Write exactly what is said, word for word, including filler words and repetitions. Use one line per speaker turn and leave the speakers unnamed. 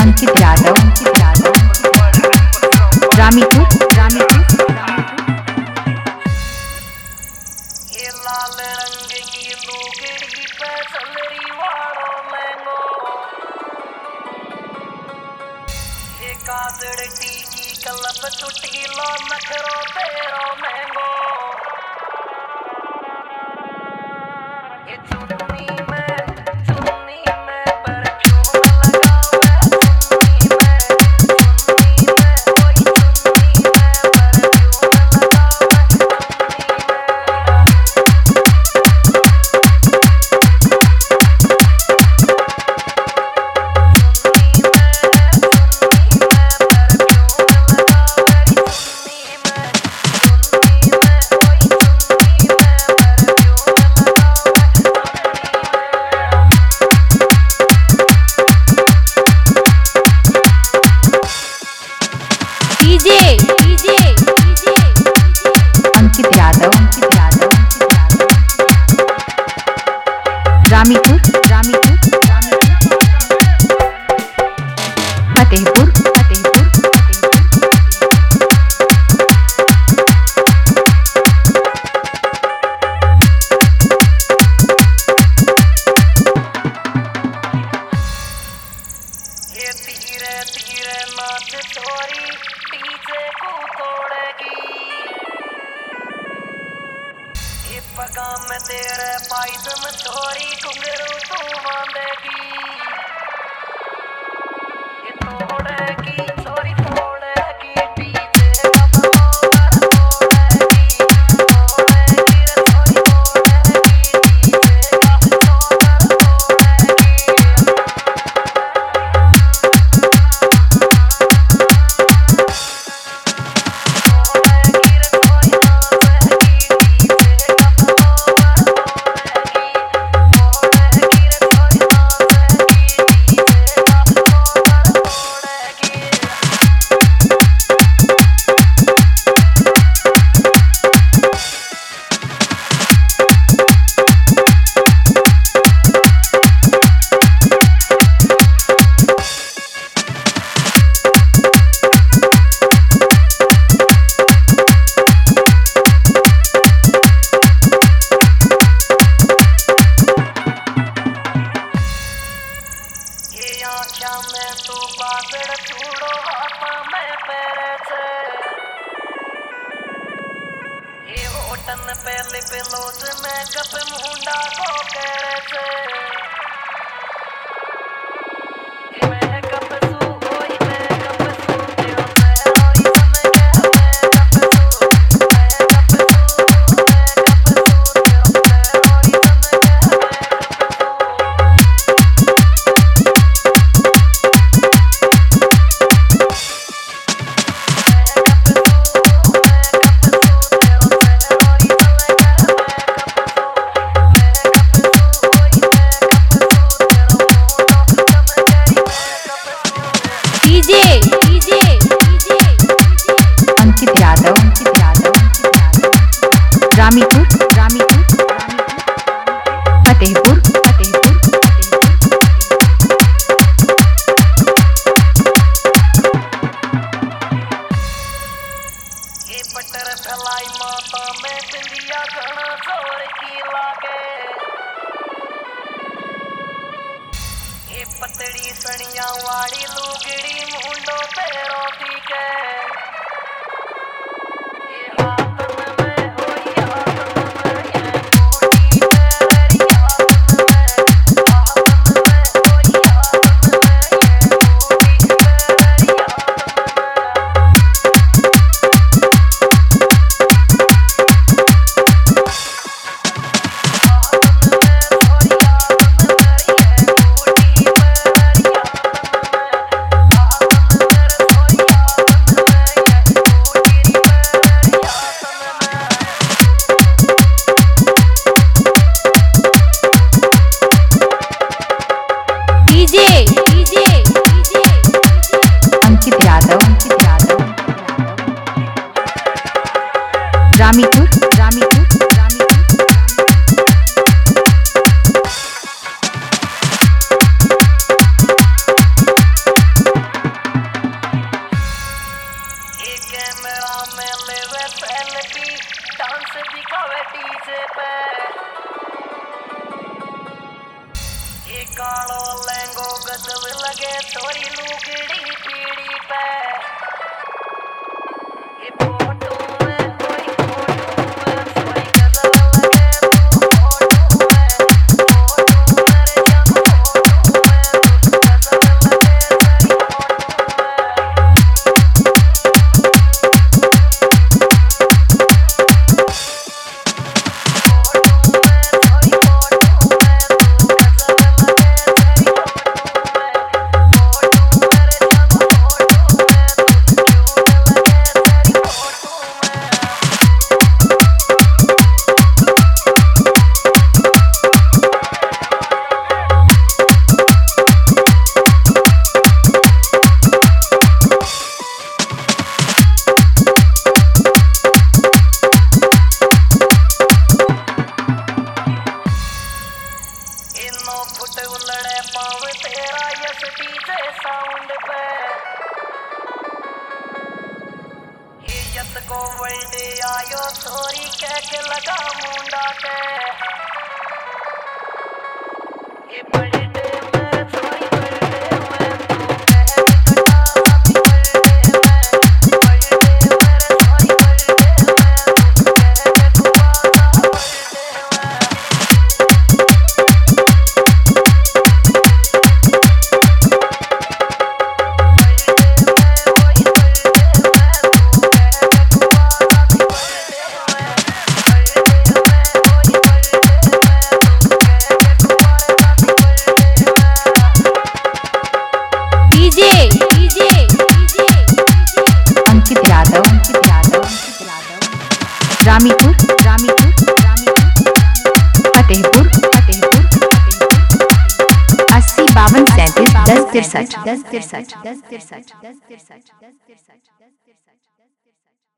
अंकित यादव अंकित यादव रामीपुर रामीपुर
ये लाल रंग की लुगड़ी पे चलरी वाड़ो लेंगो, ये काजड़ टीकी कलब चुटकी लो नखरो तेरो महंगो, ये चुन्नी में चुन्नी में परफ्यूम लगावे, चुन्नी में चुन्नी में कोई चुन्नी में परफ्यूम लगावे,
DJ DJ DJ Ankit Yadav Ankit Yadav Ramipur Ramipur Ramipur Fatehpur Fatehpur
ये धीरे धीरे नाच छोरी डीजे को तोड़ेगी, ये पगा में तेरे पायदम छोरी घुंघरू तू बांधेगी, ये तोड़ेगी छोरी तोड़ेगी डीजे का बलोर तोड़ेगी, तोड़ेगी रे छोरी तोड़ेगी डीजे का बलोर तोड़ेगी। आँखा में तू बादड़ चूड़ो हाथा में पैरे छे, ये होटन पे लिप लोज में कप मुंडा को करे छे, ये मैं कप सू होई मैं कप सू तेरो से होई समय के मैं कप सू मैं कप सू मैं कप सू तेरो से होई समय के मैं कप सू।
DJ DJ DJ Ankit Yadav Ankit Yadav Ramipur Ramipur Fatehpur Fatehpur
ये बटर फैलाई माता में बिंदिया घना जोर की लागे, ये पतड़ी सनिया वाली लुगड़ी मुंडो तेरो दिखे, ये हाथन में होई हाथन में ये बूटी तेरी हाथन में, हाथन में होई हाथन में ये बूटी तेरी हाथन में। छोरी लुगड़ी पीड़ी पे ये फोटो में कोई फोटो में सोई गजल लगे तू फोटो में फोटो मेरे जम फोटो में तू गजल लगे तेरी फुट उलड़े पाव तेरा यस डीजे साउंड पे ये यस को वर्ल्ड आयो छोरी कह के लगा मुंडा के ये बर्थडे में छोरी बर्थडे में तू कह कटा हैप्पी बर्थडे में बर्थडे मेरे छोरी बर्थडे में तू कह के दुआ सा बर्थडे में
DJ DJ DJ Ankit Yadav Ankit Yadav Ankit Yadav Ramipur Ramipur Ramipur Fatehpur Fatehpur Fatehpur अस्सी बावन सैंतीस दस तिरसठ दस तिरसठ दस तिरसठ दस तिरसठ दस तिरसठ